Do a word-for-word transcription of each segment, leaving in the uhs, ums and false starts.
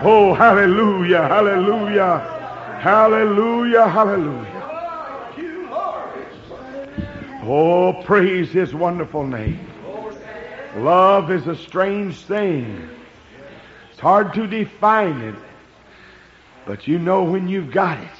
Oh, hallelujah, hallelujah, hallelujah, hallelujah. Oh, praise His wonderful name. Love is a strange thing. It's hard to define it, but you know when you've got it.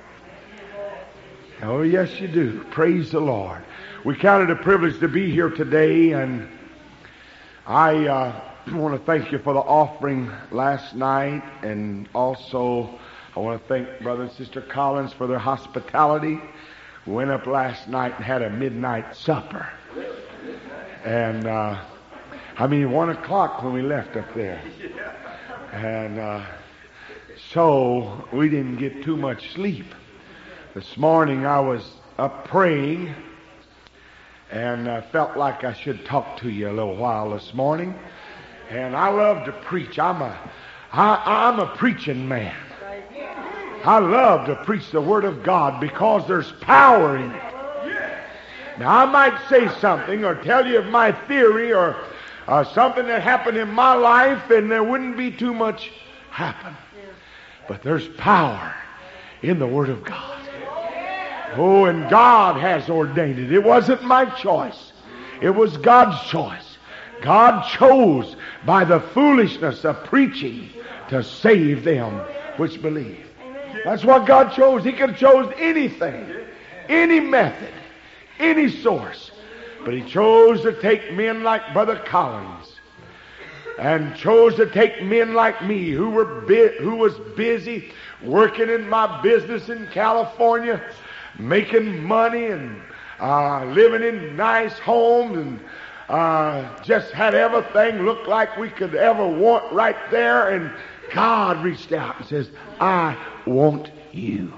Oh, yes, you do. Praise the Lord. We count it a privilege to be here today, and I uh, want to thank you for the offering last night, and also I want to thank Brother and Sister Collins for their hospitality. We went up last night and had a midnight supper. And, uh, I mean, one o'clock when we left up there. And uh, so we didn't get too much sleep. This morning I was up praying, and I felt like I should talk to you a little while this morning. And I love to preach. I'm a, I, I'm a preaching man. I love to preach the Word of God because there's power in it. Now, I might say something or tell you of my theory or uh, something that happened in my life, and there wouldn't be too much happen. But there's power in the Word of God. Oh, and God has ordained it. It wasn't my choice. It was God's choice. God chose by the foolishness of preaching to save them which believe. That's what God chose. He could have chose anything, any method, any source. But He chose to take men like Brother Collins, and chose to take men like me who were bi- who was busy working in my business in California, making money and uh, living in nice homes, and uh, just had everything look like we could ever want right there. And God reached out and says, I want you.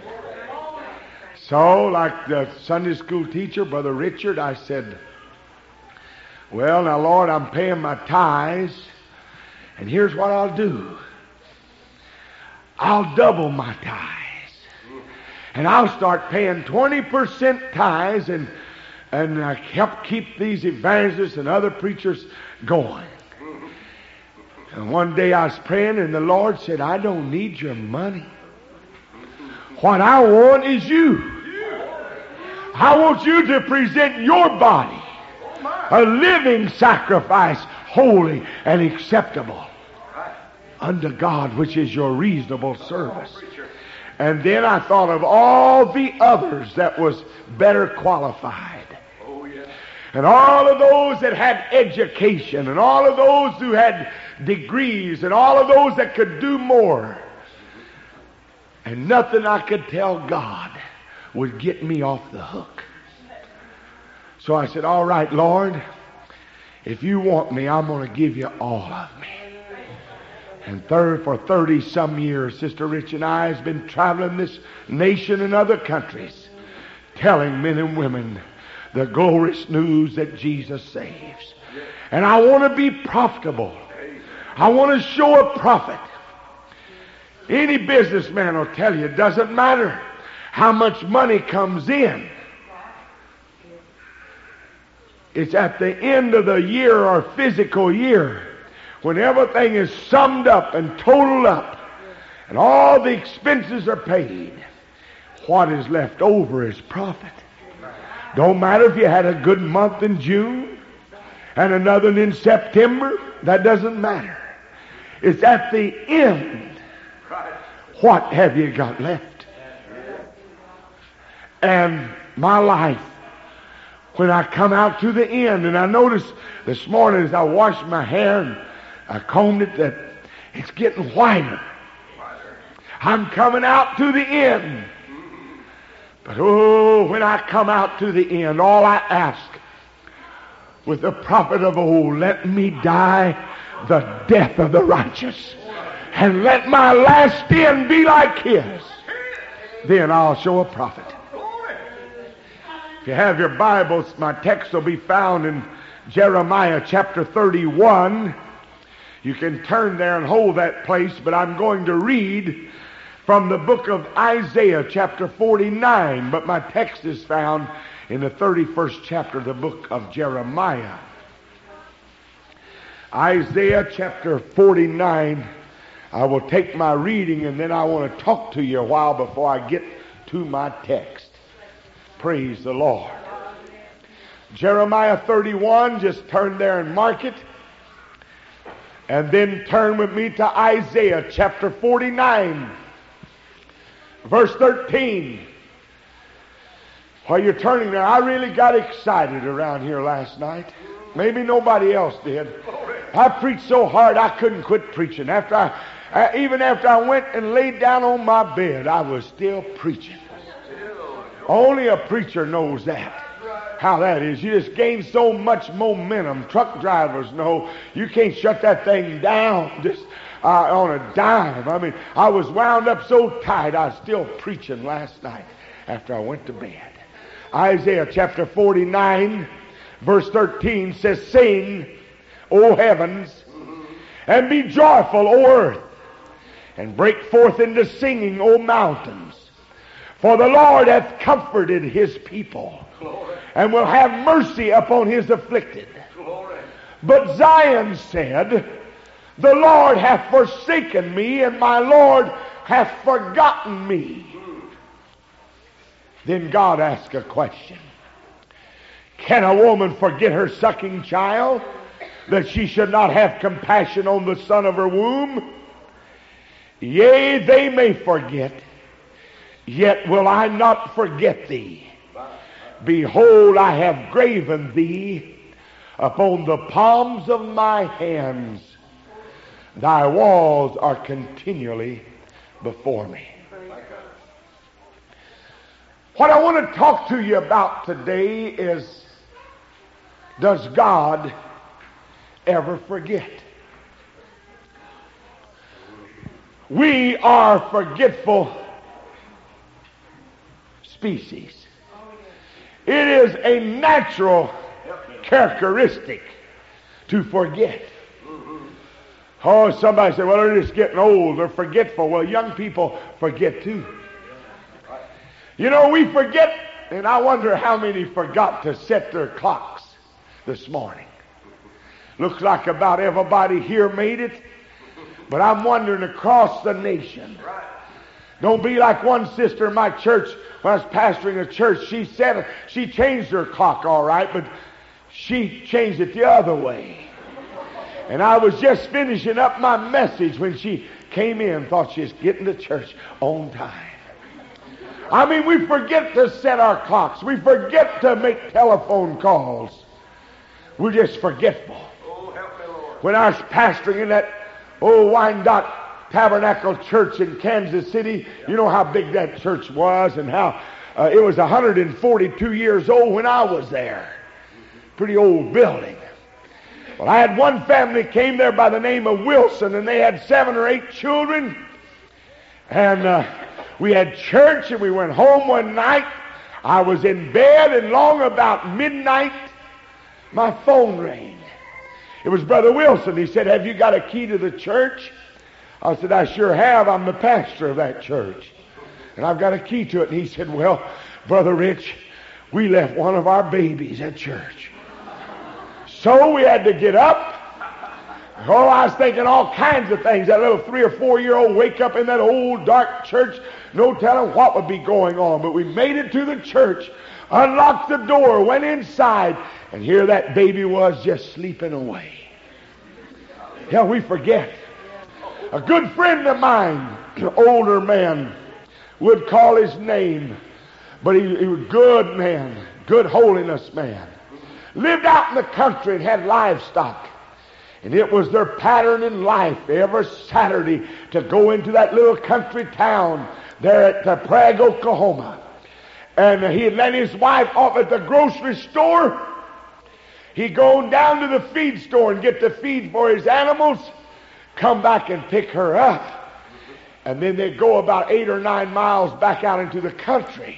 So, like the Sunday school teacher, Brother Richard, I said, well, now, Lord, I'm paying my tithes, and here's what I'll do. I'll double my tithes. And I'll start paying twenty percent tithes and, and uh, help keep these evangelists and other preachers going. And one day I was praying, and the Lord said, I don't need your money. What I want is you. I want you to present your body a living sacrifice, holy and acceptable unto God, which is your reasonable service. And then I thought of all the others that was better qualified. And all of those that had education, and all of those who had degrees, and all of those that could do more. And nothing I could tell God would get me off the hook. So I said, all right, Lord, if you want me, I'm going to give you all of me. And third, for thirty some years, Sister Rich and I has been traveling this nation and other countries, telling men and women the glorious news that Jesus saves. And I want to be profitable. I want to show a profit. Any businessman will tell you it doesn't matter how much money comes in. It's at the end of the year or physical year, when everything is summed up and totaled up and all the expenses are paid, what is left over is profit. Don't matter if you had a good month in June and another in September. That doesn't matter. It's at the end. What have you got left? And my life, when I come out to the end, and I noticed this morning as I washed my hair and I combed it, that it's getting whiter. I'm coming out to the end. But oh, when I come out to the end, all I ask with the prophet of old, let me die the death of the righteous, and let my last end be like his. Then I'll show a prophet. If you have your Bibles, my text will be found in Jeremiah chapter thirty-one. You can turn there and hold that place, but I'm going to read from the book of Isaiah chapter forty-nine, but my text is found in the thirty-first chapter of the book of Jeremiah. Isaiah chapter forty-nine, I will take my reading and then I want to talk to you a while before I get to my text. Praise the Lord. Jeremiah thirty-one, just turn there and mark it. And then turn with me to Isaiah chapter forty-nine, verse thirteen. While you're turning there, I really got excited around here last night. Maybe nobody else did. I preached so hard I couldn't quit preaching. After I, I, even after I went and laid down on my bed, I was still preaching. Only a preacher knows that. How that is. You just gain so much momentum. Truck drivers know you can't shut that thing down just uh, on a dime. I mean, I was wound up so tight I was still preaching last night after I went to bed. Isaiah chapter forty-nine verse thirteen says, "Sing, O heavens, and be joyful, O earth, and break forth into singing, O mountains. For the Lord hath comforted his people, and will have mercy upon his afflicted. But Zion said, The Lord hath forsaken me, and my Lord hath forgotten me." Then God asked a question. Can a woman forget her sucking child, that she should not have compassion on the son of her womb? Yea, they may forget, yet will I not forget thee. Behold, I have graven thee upon the palms of my hands. Thy walls are continually before me. What I want to talk to you about today is, does God ever forget? We are forgetful species. It is a natural characteristic to forget. Oh, somebody said, well, they're just getting old. They're forgetful. Well, young people forget too. You know, we forget, and I wonder how many forgot to set their clocks this morning. Looks like about everybody here made it, but I'm wondering across the nation. Don't be like one sister in my church when I was pastoring a church. She said she changed her clock all right, but she changed it the other way. And I was just finishing up my message when she came in, thought she was getting to church on time. I mean, we forget to set our clocks. We forget to make telephone calls. We're just forgetful. When I was pastoring in that old Wyandotte Tabernacle Church in Kansas City, you know how big that church was and how uh, it was one hundred forty-two years old when I was there. Pretty old building. Well, I had one family came there by the name of Wilson, and they had seven or eight children. And uh, we had church, and we went home one night. I was in bed, and long about midnight, my phone rang. It was Brother Wilson. He said, "Have you got a key to the church?" I said, "I sure have. I'm the pastor of that church, and I've got a key to it." And he said, "Well, Brother Rich, we left one of our babies at church. So we had to get up." Oh, I was thinking all kinds of things. That little three or four year old wake up in that old dark church, no telling what would be going on. But we made it to the church, unlocked the door, went inside, and here that baby was just sleeping away. Yeah, we forget. A good friend of mine, an older man, would call his name, but he, he was a good man, good holiness man. Lived out in the country and had livestock. And it was their pattern in life every Saturday to go into that little country town there at uh, Prague, Oklahoma. And uh, he'd let his wife off at the grocery store. He'd go down to the feed store and get the feed for his animals, come back and pick her up. And then they'd go about eight or nine miles back out into the country.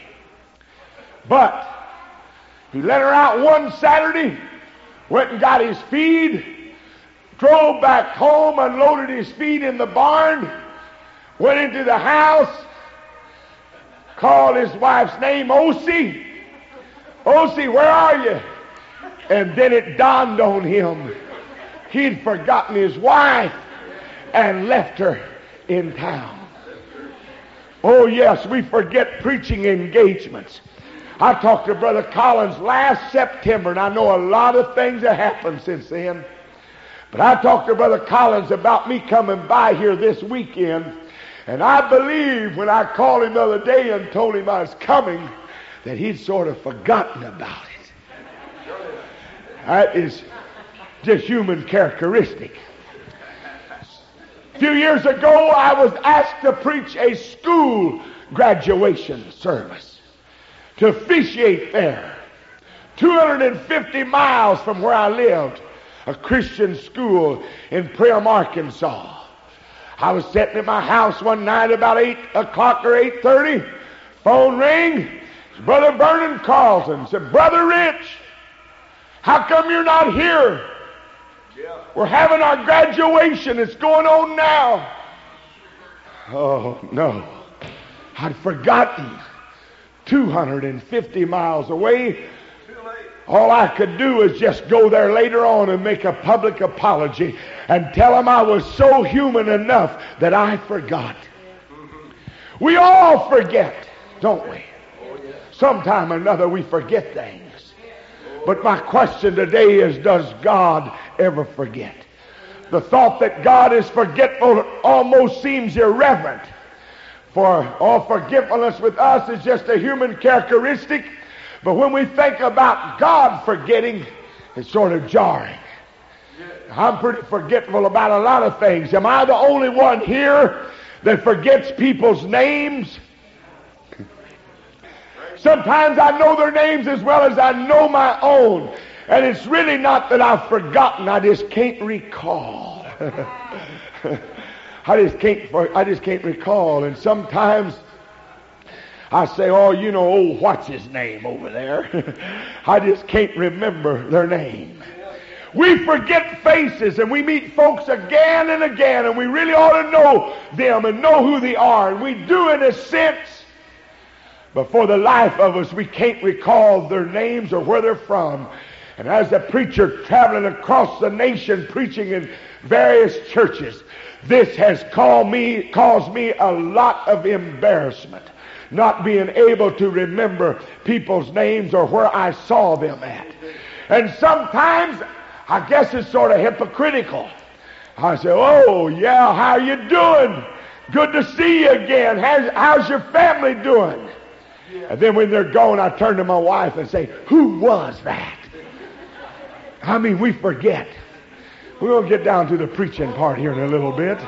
But he let her out one Saturday, went and got his feed, drove back home, unloaded his feed in the barn, went into the house, called his wife's name, Osie. Osie, where are you? And then it dawned on him. He'd forgotten his wife and left her in town. Oh yes, we forget preaching engagements. I talked to Brother Collins last September, and I know a lot of things have happened since then. But I talked to Brother Collins about me coming by here this weekend, and I believe when I called him the other day and told him I was coming, that he'd sort of forgotten about it. That is just human characteristic. A few years ago, I was asked to preach a school graduation service, to officiate there, two hundred fifty miles from where I lived, a Christian school in Priam, Arkansas. I was sitting at my house one night about eight o'clock or eight thirty. Phone ring. Brother Vernon Carlson said, Brother Rich, how come you're not here? Yeah. We're having our graduation. It's going on now. Oh, no. I'd forgotten. two hundred fifty miles away. All I could do is just go there later on and make a public apology and tell them I was so human enough that I forgot. We all forget, don't we? Sometime or another we forget things. But my question today is, does God ever forget? The thought that God is forgetful almost seems irreverent. For all forgetfulness with us is just a human characteristic. But when we think about God forgetting, it's sort of jarring. I'm pretty forgetful about a lot of things. Am I the only one here that forgets people's names? Sometimes I know their names as well as I know my own. And it's really not that I've forgotten. I just can't recall. I just can't, I just can't recall. And sometimes I say, oh, you know, oh, what's his name over there? I just can't remember their name. We forget faces, and we meet folks again and again, and we really ought to know them and know who they are. And we do in a sense. But for the life of us, we can't recall their names or where they're from. And as a preacher traveling across the nation, preaching in various churches, this has caused me, caused me a lot of embarrassment, not being able to remember people's names or where I saw them at. And sometimes, I guess it's sort of hypocritical. I say, oh, yeah, how you doing? Good to see you again. How's, how's your family doing? And then when they're gone, I turn to my wife and say, who was that? I mean, we forget. We'll get down to the preaching part here in a little bit.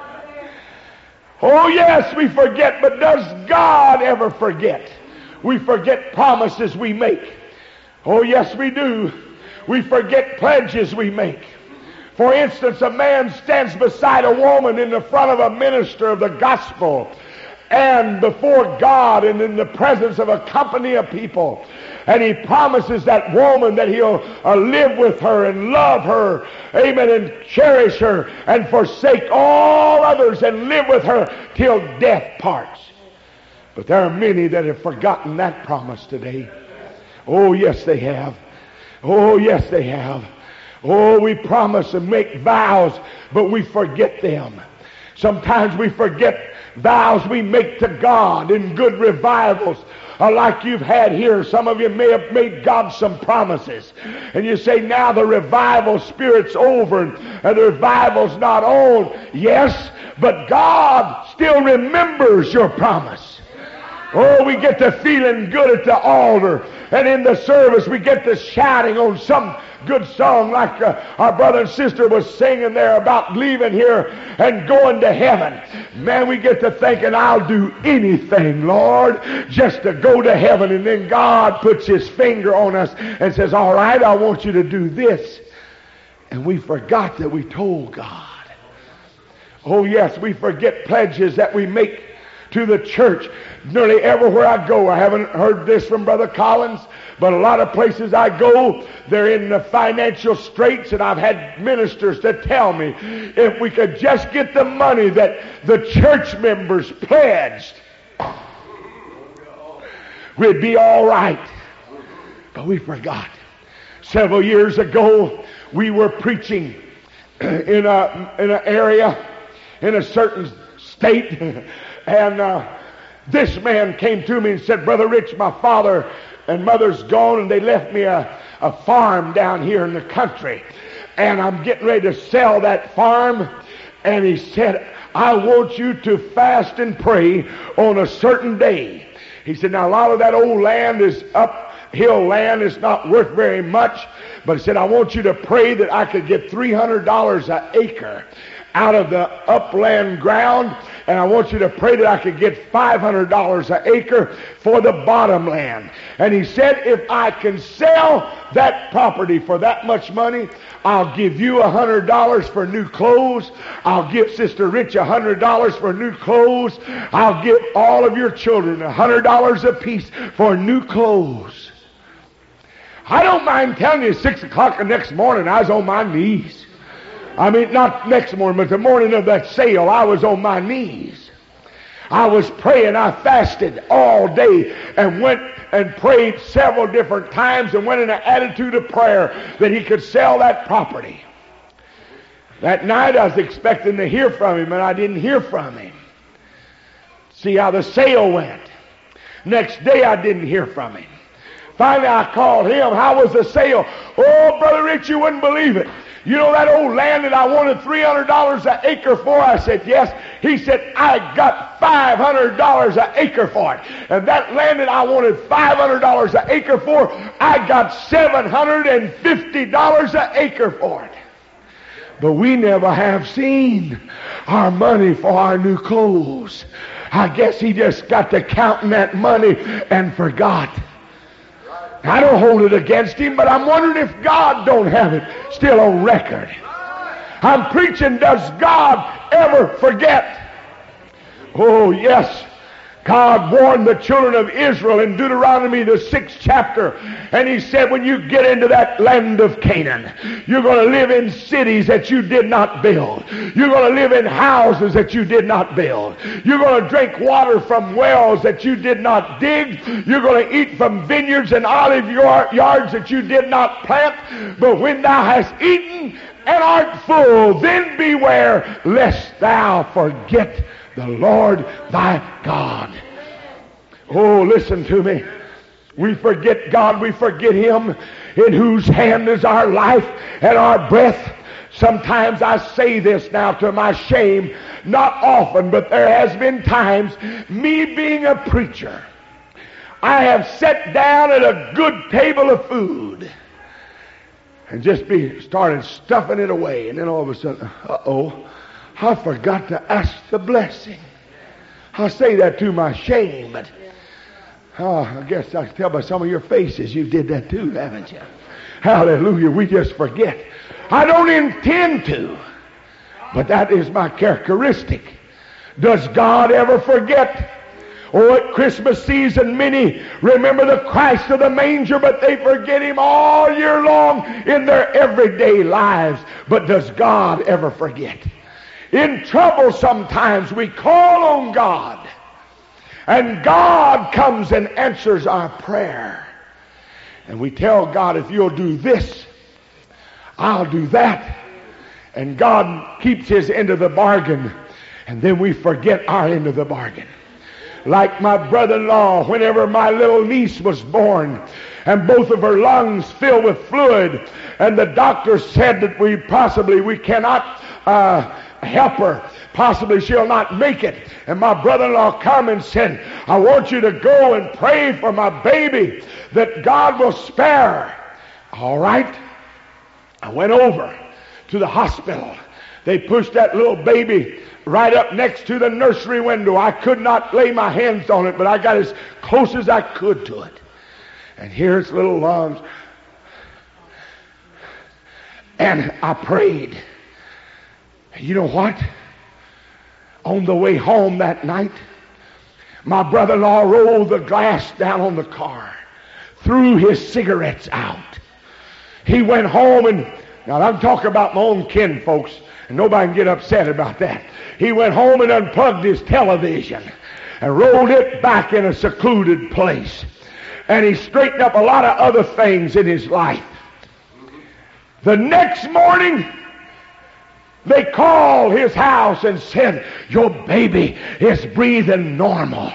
Oh, yes, we forget, but does God ever forget? We forget promises we make. Oh, yes, we do. We forget pledges we make. For instance, a man stands beside a woman in the front of a minister of the gospel and before God and in the presence of a company of people. And he promises that woman that he'll uh, live with her and love her, amen, and cherish her and forsake all others and live with her till death parts. But there are many that have forgotten that promise today. Oh, yes, they have. Oh, yes, they have. Oh, we promise and make vows, but we forget them. Sometimes we forget vows we make to God in good revivals. Uh, like you've had here, some of you may have made God some promises. And you say, now the revival spirit's over and, and the revival's not on. Yes, but God still remembers your promise. Oh, we get to feeling good at the altar. And in the service, we get to shouting on some good song like uh, our brother and sister was singing there about leaving here and going to heaven. Man, we get to thinking, I'll do anything, Lord, just to go to heaven. And then God puts his finger on us and says, all right, I want you to do this. And we forgot that we told God. Oh, yes, we forget pledges that we make to the church. Nearly everywhere I go, I haven't heard this from Brother Collins, but a lot of places I go, they're in the financial straits, and I've had ministers to tell me, if we could just get the money that the church members pledged, we'd be all right. But we forgot. Several years ago, we were preaching in a in an area, in a certain state. And uh, this man came to me and said, Brother Rich, my father and mother's gone, and they left me a, a farm down here in the country. And I'm getting ready to sell that farm. And he said, I want you to fast and pray on a certain day. He said, now a lot of that old land is uphill land. It's not worth very much. But he said, I want you to pray that I could get three hundred dollars an acre out of the upland ground. And I want you to pray that I could get five hundred dollars an acre for the bottom land. And he said, if I can sell that property for that much money, I'll give you one hundred dollars for new clothes. I'll give Sister Rich one hundred dollars for new clothes. I'll give all of your children one hundred dollars apiece for new clothes. I don't mind telling you, six o'clock the next morning, I was on my knees. I mean, not next morning, but the morning of that sale, I was on my knees. I was praying. I fasted all day and went and prayed several different times and went in an attitude of prayer that he could sell that property. That night I was expecting to hear from him, and I didn't hear from him. See how the sale went. Next day I didn't hear from him. Finally I called him. How was the sale? Oh, Brother Rich, you wouldn't believe it. You know that old land that I wanted three hundred dollars an acre for? I said, yes. He said, I got five hundred dollars an acre for it. And that land that I wanted five hundred dollars an acre for, I got seven hundred fifty dollars an acre for it. But we never have seen our money for our new clothes. I guess he just got to counting that money and forgot. I don't hold it against him, but I'm wondering if God don't have it still on record. I'm preaching, does God ever forget? Oh, yes. God warned the children of Israel in Deuteronomy, the sixth chapter, and he said, when you get into that land of Canaan, you're going to live in cities that you did not build. You're going to live in houses that you did not build. You're going to drink water from wells that you did not dig. You're going to eat from vineyards and olive yards that you did not plant. But when thou hast eaten and art full, then beware lest thou forget the Lord thy God. Oh, listen to me. We forget God. We forget him in whose hand is our life and our breath. Sometimes I say this now to my shame, not often, but there has been times, me being a preacher, I have sat down at a good table of food and just be started stuffing it away, and then all of a sudden, uh-oh, I forgot to ask the blessing. I say that to my shame, but oh, I guess I can tell by some of your faces you did that too, haven't you? Hallelujah, we just forget. I don't intend to, but that is my characteristic. Does God ever forget? Oh, at Christmas season, many remember the Christ of the manger, but they forget him all year long in their everyday lives. But does God ever forget? In trouble sometimes we call on God, and God comes and answers our prayer. And we tell God, if you'll do this, I'll do that. And God keeps his end of the bargain, and then we forget our end of the bargain. Like my brother-in-law, whenever my little niece was born, and both of her lungs filled with fluid, and the doctor said that we possibly, we cannot uh, help her. Possibly she'll not make it. And my brother-in-law come and said, I want you to go and pray for my baby that God will spare her. All right. I went over to the hospital. They pushed that little baby right up next to the nursery window. I could not lay my hands on it, but I got as close as I could to it. And here its little lungs. And I prayed. And you know what? On the way home that night, my brother-in-law rolled the glass down on the car, threw his cigarettes out. He went home and, now I'm talking about my own kin, folks, and nobody can get upset about that. He went home and unplugged his television and rolled it back in a secluded place. And he straightened up a lot of other things in his life. The next morning, They called his house and said, your baby is breathing normal.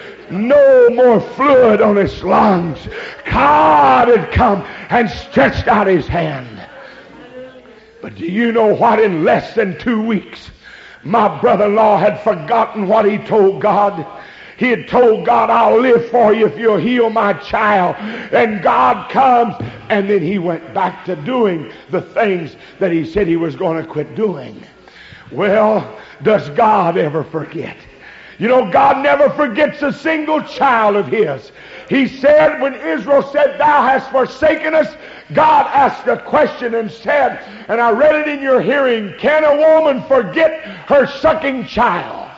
No more fluid on his lungs. God had come and stretched out his hand. But do you know what? In less than two weeks, my brother-in-law had forgotten what he told God. He had told God, I'll live for you if you'll heal my child. And God comes, and then he went back to doing the things that he said he was going to quit doing. Well, does God ever forget? You know, God never forgets a single child of his. He said, when Israel said, thou hast forsaken us, God asked a question and said, and I read it in your hearing, can a woman forget her sucking child?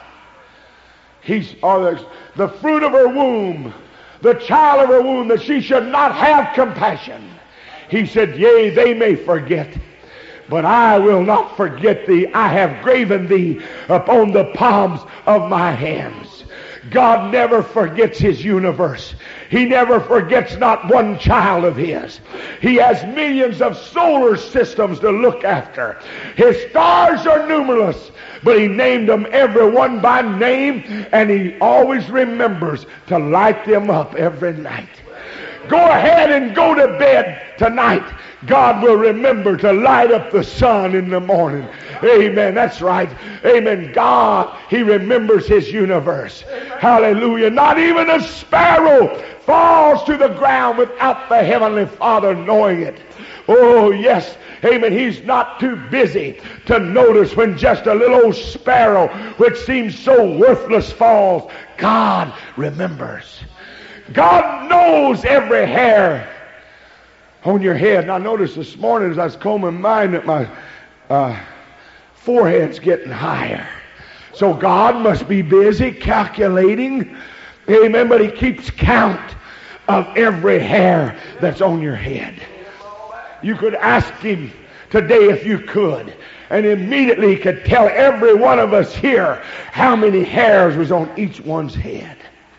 He's, or the, the fruit of her womb, the child of her womb, that she should not have compassion. He said, yea, they may forget, but I will not forget thee. I have graven thee upon the palms of my hands. God never forgets his universe. He never forgets not one child of his. He has millions of solar systems to look after. His stars are numerous, but he named them every one by name, and he always remembers to light them up every night. Go ahead and go to bed tonight. God will remember to light up the sun in the morning. Amen. That's right. Amen. God, he remembers his universe. Hallelujah. Not even a sparrow falls to the ground without the Heavenly Father knowing it. Oh, yes. Amen. He's not too busy to notice when just a little old sparrow, which seems so worthless, falls. God remembers. God knows every hair on your head. And I noticed this morning as I was combing mine that my uh, forehead's getting higher. So God must be busy calculating. Amen. But he keeps count of every hair that's on your head. You could ask him today if you could, and immediately he could tell every one of us here how many hairs was on each one's head.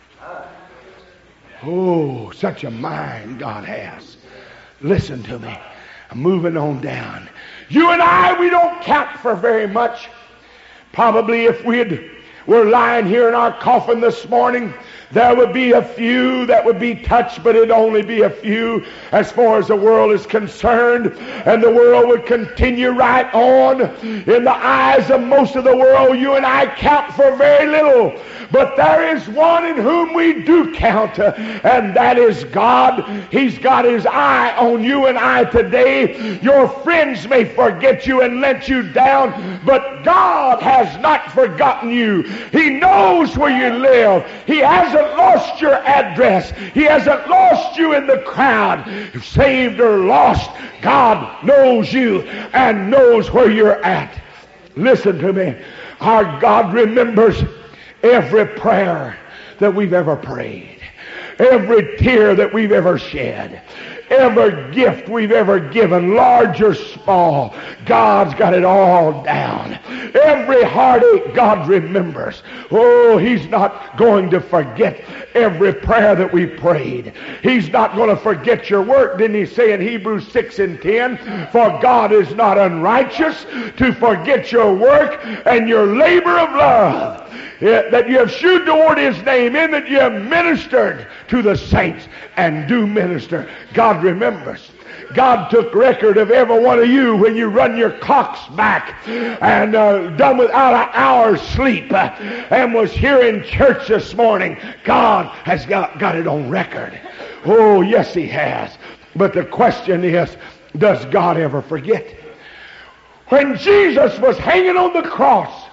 Oh, such a mind God has. Listen to me. I'm moving on down. You and I, we don't count for very much. Probably if we were lying here in our coffin this morning, there would be a few that would be touched, but it'd only be a few as far as the world is concerned. And the world would continue right on. In the eyes of most of the world, you and I count for very little. But there is one in whom we do count, and that is God. He's got his eye on you and I today. Your friends may forget you and let you down, but God has not forgotten you. He knows where you live. He hasn't lost your address. He hasn't lost you in the crowd. Saved or lost, God knows you and knows where you're at. Listen to me. Our God remembers every prayer that we've ever prayed, every tear that we've ever shed, every gift we've ever given, large or small. God's got it all down. Every heartache God remembers. Oh, he's not going to forget every prayer that we prayed. He's not going to forget your work. Didn't he say in Hebrews six and ten, for God is not unrighteous to forget your work and your labor of love, that you have shewed toward his name, in that you have ministered to the saints and do minister. God remembers. God took record of every one of you when you run your clocks back and uh, done without an hour's sleep uh, and was here in church this morning. God has got, got it on record. Oh, yes, he has. But the question is, does God ever forget? When Jesus was hanging on the cross,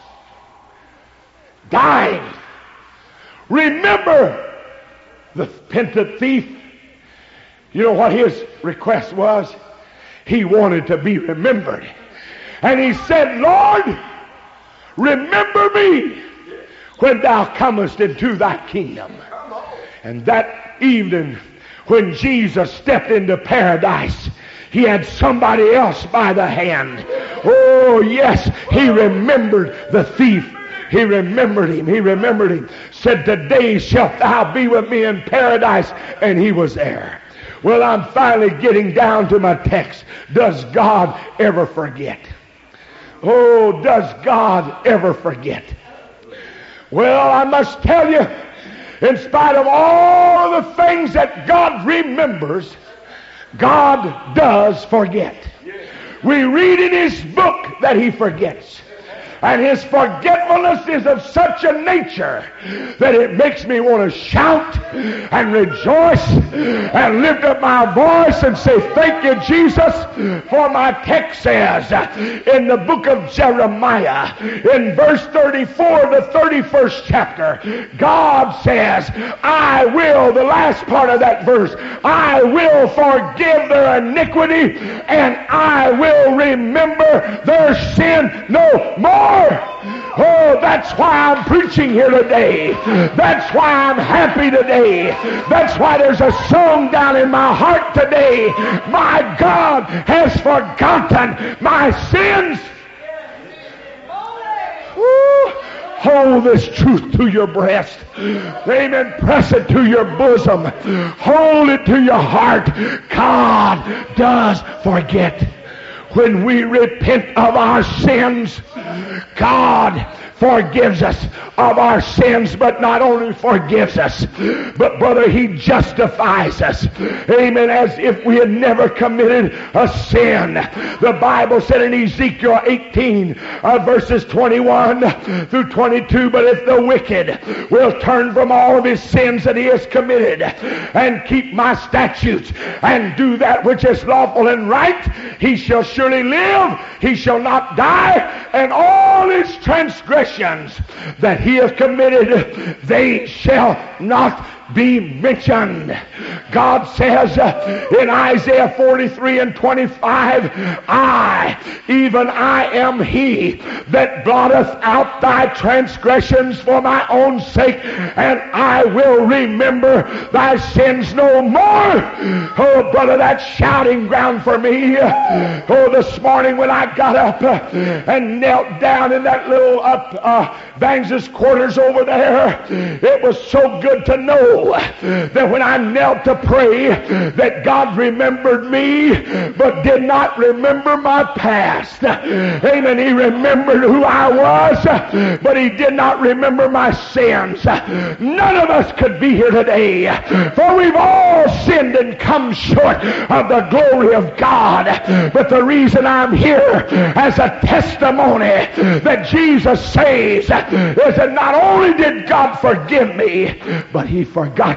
dying, remember the penitent thief. You know what his request was? He wanted to be remembered. And he said, Lord, remember me when thou comest into thy kingdom. And that evening, when Jesus stepped into paradise, he had somebody else by the hand. Oh, yes, he remembered the thief. He remembered him. He remembered him. Said, today shalt thou be with me in paradise. And he was there. Well, I'm finally getting down to my text. Does God ever forget? Oh, does God ever forget? Well, I must tell you, in spite of all of the things that God remembers, God does forget. We read in His book that He forgets. And His forgetfulness is of such a nature that it makes me want to shout and rejoice and lift up my voice and say, thank you, Jesus. For my text says in the book of Jeremiah, in verse thirty-four, the thirty-first chapter, God says, I will, the last part of that verse, I will forgive their iniquity and I will remember their sin no more. Oh, that's why I'm preaching here today. That's why I'm happy today. That's why there's a song down in my heart today. My God has forgotten my sins. Woo. Hold this truth to your breast. Amen. Press it to your bosom. Hold it to your heart. God does forget. When we repent of our sins, God forgives us of our sins, but not only forgives us, but brother, He justifies us. Amen. As if we had never committed a sin. The Bible said in Ezekiel eighteen, uh, verses twenty-one through twenty-two, but if the wicked will turn from all of his sins that he has committed and keep my statutes and do that which is lawful and right, he shall surely live, he shall not die, and all his transgressions that he has committed, they shall not be mentioned. God says uh, in Isaiah forty-three and twenty-five, I, even I am He that blotteth out thy transgressions for my own sake, and I will remember thy sins no more. Oh, brother, that's shouting ground for me. Oh, this morning when I got up uh, and knelt down in that little up uh, Bangs' quarters over there, it was so good to know that when I knelt to pray that God remembered me but did not remember my past. Amen. He remembered who I was, but He did not remember my sins. None of us could be here today, for we've all sinned and come short of the glory of God. But the reason I'm here as a testimony that Jesus saves is that not only did God forgive me, but He forgot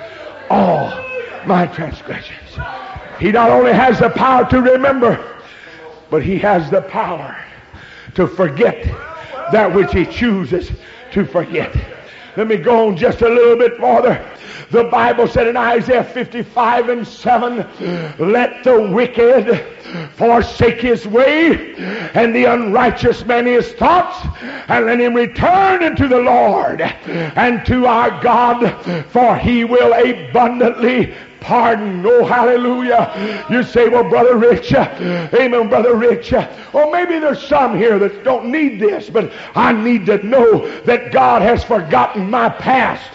all my transgressions. He not only has the power to remember, but He has the power to forget that which He chooses to forget. Let me go on just a little bit farther. The Bible said in Isaiah fifty-five and seven, let the wicked forsake his way, and the unrighteous man his thoughts, and let him return unto the Lord and to our God, for He will abundantly pardon. Oh, hallelujah. You say, well, Brother Rich, uh, amen, Brother Rich, uh, or maybe there's some here that don't need this, but I need to know that God has forgotten my past.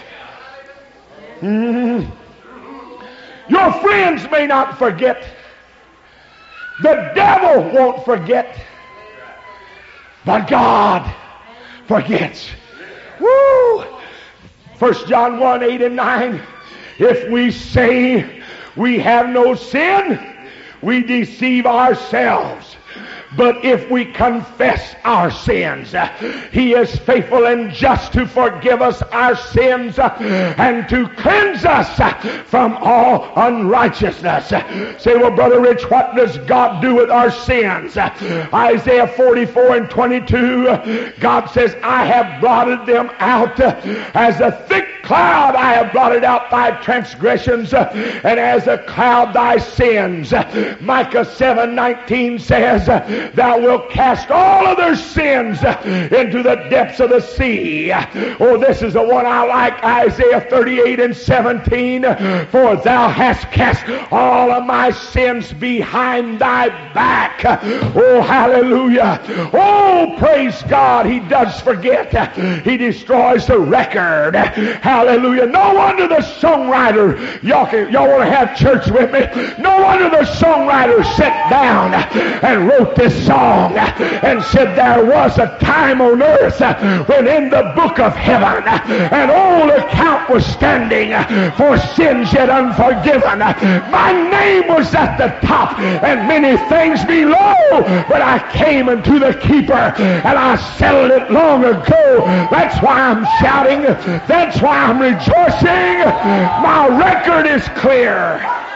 Mm. Your friends may not forget. The devil won't forget. But God forgets. Woo! First John one, eight and nine. If we say we have no sin, we deceive ourselves. But if we confess our sins, He is faithful and just to forgive us our sins and to cleanse us from all unrighteousness. Say, well, Brother Rich, what does God do with our sins? Isaiah forty-four and twenty-two, God says, I have blotted them out as a thick cloud. I have blotted out thy transgressions, and as a cloud thy sins. Micah seven nineteen says, thou wilt cast all of their sins into the depths of the sea. Oh, this is the one I like, Isaiah thirty-eight and seventeen. For thou hast cast all of my sins behind thy back. Oh, hallelujah. Oh, praise God. He does forget. He destroys the record. How Hallelujah. No wonder the songwriter, y'all, can, y'all want to have church with me? No wonder the songwriter sat down and wrote this song and said there was a time on earth when in the book of heaven an old account was standing for sins yet unforgiven. My name was at the top and many things below, but I came unto the keeper and I settled it long ago. That's why I'm shouting. That's why I'm rejoicing. My record is clear.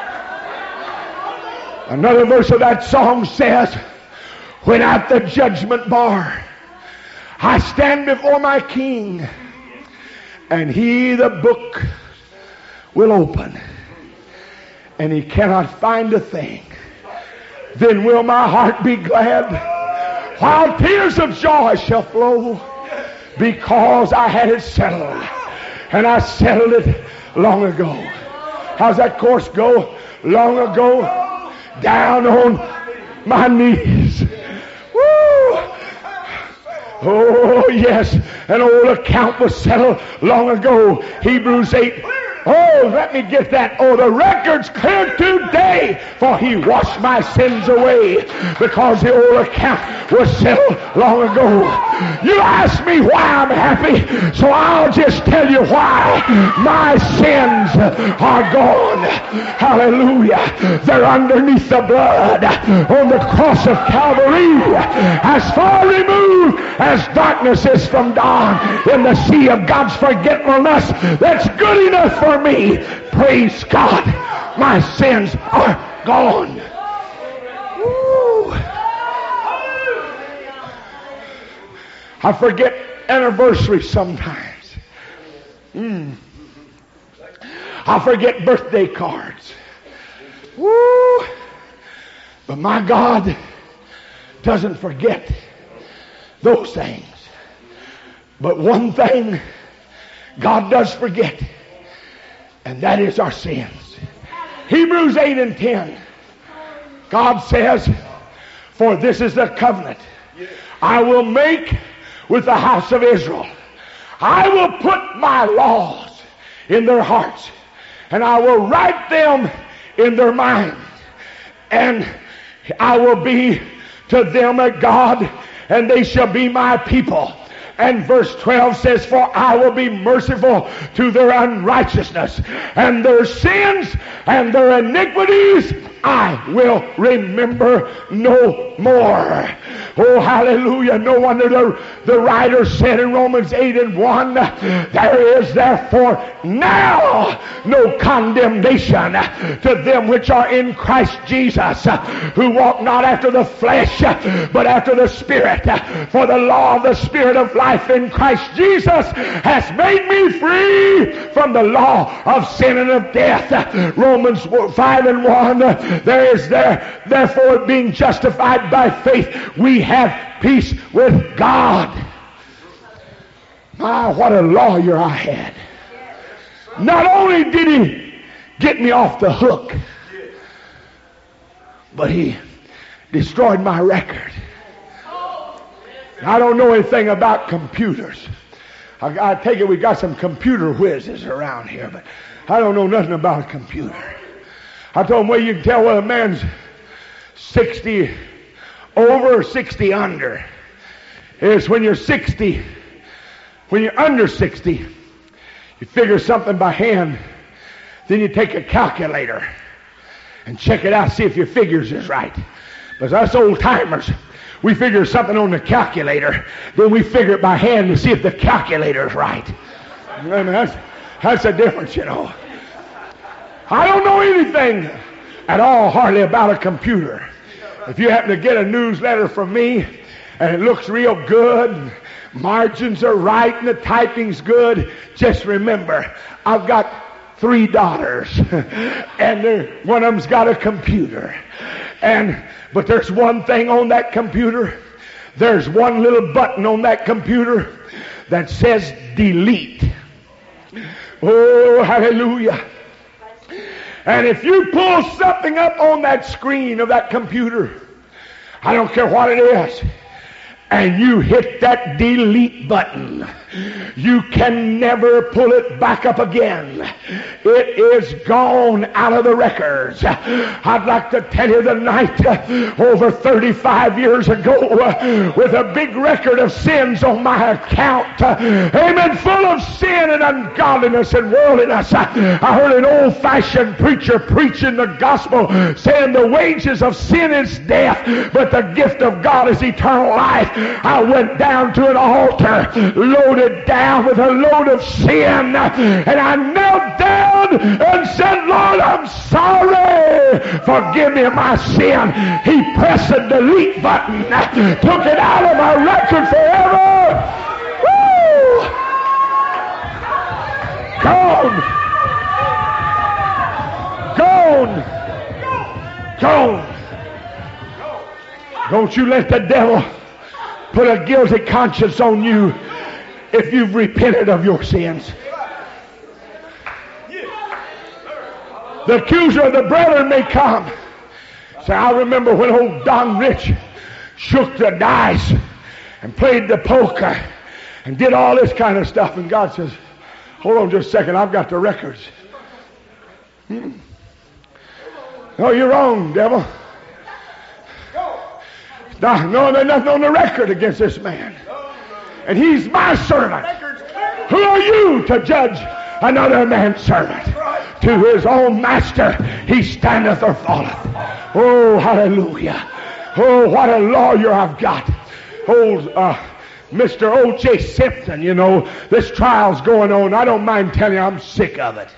Another verse of that song says, when at the judgment bar I stand before my King, and he the book will open, and he cannot find a thing, then will my heart be glad, while tears of joy shall flow, because I had it settled, and I settled it long ago. How's that chorus go? Long ago, down on my knees. Woo! Oh, yes, an old account was settled long ago. Hebrews eight. Oh, let me get that. Oh, the record's clear today, for he washed my sins away, because the old account was settled long ago. You ask me why I'm happy, so I'll just tell you why. My sins are gone. Hallelujah. They're underneath the blood on the cross of Calvary, as far removed as darkness is from dawn, in the sea of God's forgetfulness. That's good enough for me. Praise God. My sins are gone. Woo. I forget anniversaries sometimes. Mm. I forget birthday cards. Woo. But my God doesn't forget those things. But one thing God does forget, and that is our sins. Hebrews eight and ten. God says, for this is the covenant I will make with the house of Israel. I will put my laws in their hearts, and I will write them in their minds, and I will be to them a God, and they shall be my people. And verse twelve says, for I will be merciful to their unrighteousness, and their sins and their iniquities I will remember no more. Oh, hallelujah. No wonder the, the writer said in Romans eight and one, there is therefore now no condemnation to them which are in Christ Jesus, who walk not after the flesh, but after the Spirit. For the law of the Spirit of life in Christ Jesus has made me free from the law of sin and of death. Romans five and one, there is there, therefore being justified by faith, we have peace with God. My, what a lawyer I had. Not only did he get me off the hook, but he destroyed my record. I don't know anything about computers. I, I take it we got some computer whizzes around here, but I don't know nothing about a computer. I told him, well, you can tell whether a man's sixty over or sixty under. Is when you're sixty, when you're under sixty, you figure something by hand, then you take a calculator and check it out, see if your figures is right. But us old timers, we figure something on the calculator, then we figure it by hand to see if the calculator is right. I mean, that's, that's the difference, you know. I don't know anything at all hardly about a computer. If you happen to get a newsletter from me and it looks real good, and margins are right and the typing's good, just remember, I've got three daughters and one of them's got a computer. And but there's one thing on that computer. There's one little button on that computer that says delete. Oh, hallelujah. And if you pull something up on that screen of that computer, I don't care what it is, and you hit that delete button, you can never pull it back up again. It is gone out of the records. I'd like to tell you tonight, uh, over thirty-five years ago, uh, with a big record of sins on my account, uh, amen, full of sin and ungodliness and worldliness, uh, I heard an old-fashioned preacher preaching the gospel, saying the wages of sin is death, but the gift of God is eternal life. I went down to an altar, loaded down with a load of sin, and I knelt down and said, Lord, I'm sorry. Forgive me my sin. He pressed the delete button, took it out of my record forever. Woo! Gone. Gone. Gone. Don't you let the devil put a guilty conscience on you if you've repented of your sins. The accuser of the brethren may come. Say, I remember when old Don Rich shook the dice and played the poker and did all this kind of stuff. And God says, hold on just a second, I've got the records. Hmm. No, you're wrong, devil. No, no, there's nothing on the record against this man. And he's my servant. Who are you to judge another man's servant? To his own master he standeth or falleth. Oh, hallelujah. Oh, what a lawyer I've got. Old uh, Mister O J Simpson, you know, this trial's going on. I don't mind telling you, I'm sick of it.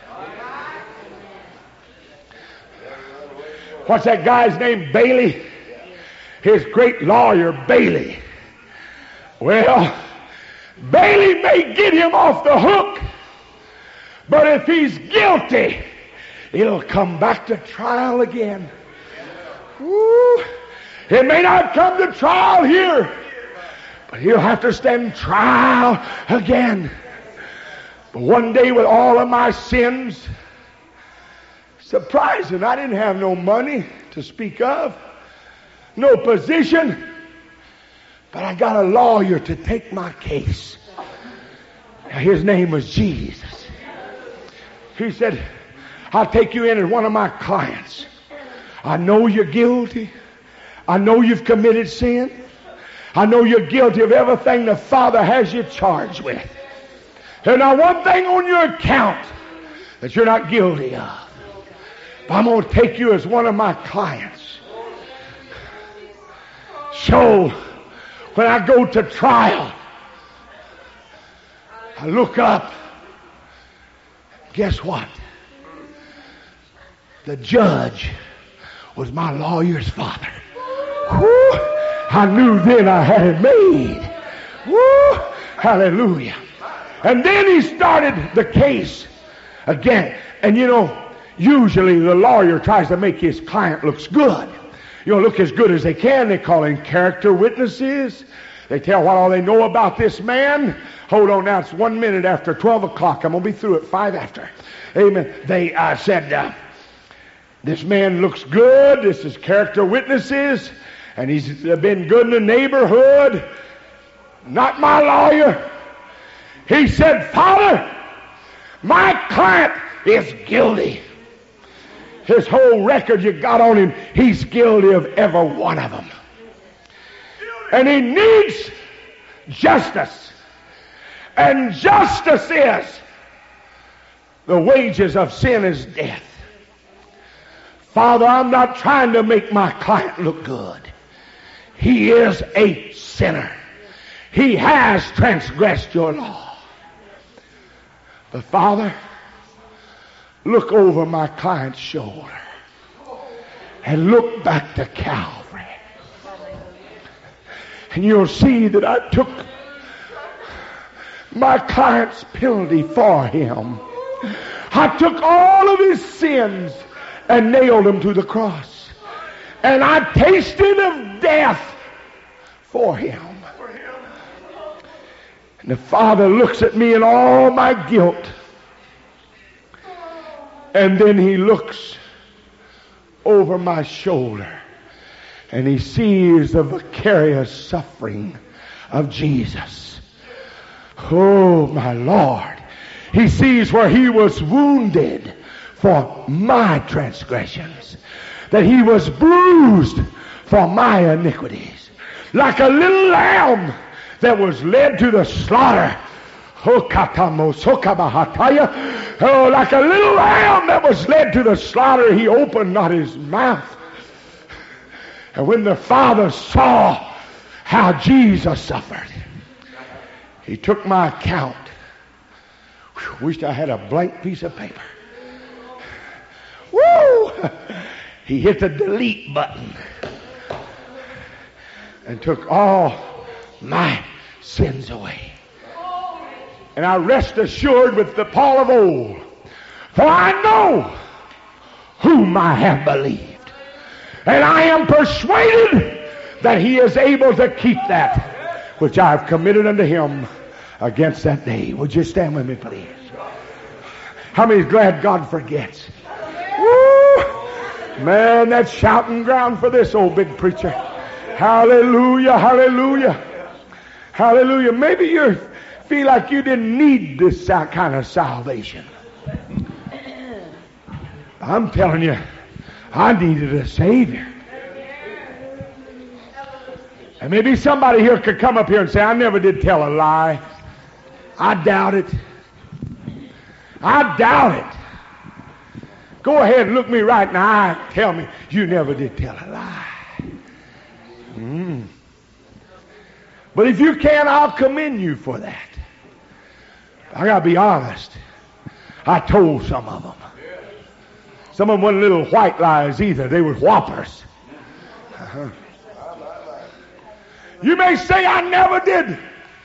What's that guy's name? Bailey? His great lawyer, Bailey. Well, Bailey may get him off the hook, but if he's guilty, it'll come back to trial again. Woo. It may not come to trial here, but he'll have to stand trial again. But one day with all of my sins, surprising, I didn't have no money to speak of, no position, but I got a lawyer to take my case. Now, his name was Jesus. He said, I'll take you in as one of my clients. I know you're guilty. I know you've committed sin. I know you're guilty of everything the Father has you charged with. There's not one thing on your account that you're not guilty of. But I'm going to take you as one of my clients. So, when I go to trial, I look up. Guess what? The judge was my lawyer's father. Woo! I knew then I had it made. Woo! Hallelujah. And then he started the case again. And you know, usually the lawyer tries to make his client look good. You know, look as good as they can. They call in character witnesses. They tell what all they know about this man. Hold on now, it's one minute after twelve o'clock. I'm going to be through at five after. Amen. They uh, said, uh, this man looks good. This is character witnesses. And he's been good in the neighborhood. Not my lawyer. He said, Father, my client is guilty. His whole record you got on him, he's guilty of every one of them. And he needs justice. And justice is the wages of sin is death. Father, I'm not trying to make my client look good. He is a sinner. He has transgressed your law. But Father, look over my client's shoulder and look back to Calvary. And you'll see that I took my client's penalty for him. I took all of his sins and nailed him to the cross. And I tasted of death for him. And the Father looks at me in all my guilt. And then he looks over my shoulder and he sees the vicarious suffering of Jesus. Oh, my Lord. He sees where he was wounded for my transgressions, that he was bruised for my iniquities. Like a little lamb that was led to the slaughter. Oh, like a little lamb that was led to the slaughter, he opened not his mouth. And when the Father saw how Jesus suffered, he took my account. Whew, wished I had a blank piece of paper. Woo! He hit the delete button and took all my sins away. And I rest assured with the Paul of old, for I know whom I have believed. And I am persuaded that he is able to keep that which I have committed unto him against that day. Would you stand with me, please? How many is glad God forgets? Woo! Man, that's shouting ground for this old big preacher. Hallelujah, hallelujah, hallelujah. Maybe you feel like you didn't need this kind of salvation. I'm telling you, I needed a Savior. And maybe somebody here could come up here and say, I never did tell a lie. I doubt it. I doubt it. Go ahead and look me right in the eye and tell me you never did tell a lie. Mm. But if you can, I'll commend you for that. I gotta be honest. I told some of them. Some of them weren't little white lies either. They were whoppers. Uh-huh. You may say I never did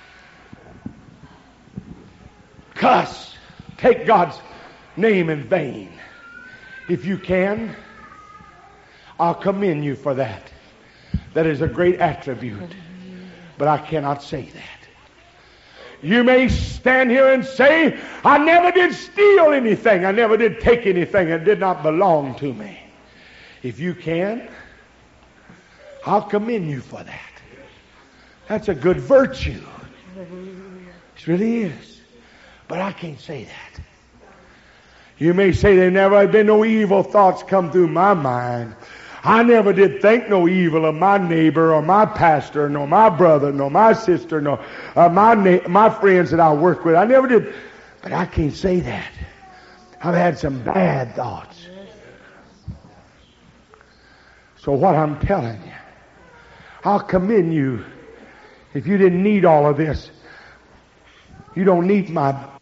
cuss, take God's name in vain. If you can, I'll commend you for that. That is a great attribute. But I cannot say that. You may stand here and say, I never did steal anything. I never did take anything that did not belong to me. If you can, I'll commend you for that. That's a good virtue. It really is. But I can't say that. You may say there never have been no evil thoughts come through my mind. I never did think no evil of my neighbor or my pastor, nor my brother, nor my sister, nor uh, my na- my friends that I work with. I never did. But I can't say that. I've had some bad thoughts. So what I'm telling you, I'll commend you if you didn't need all of this. You don't need my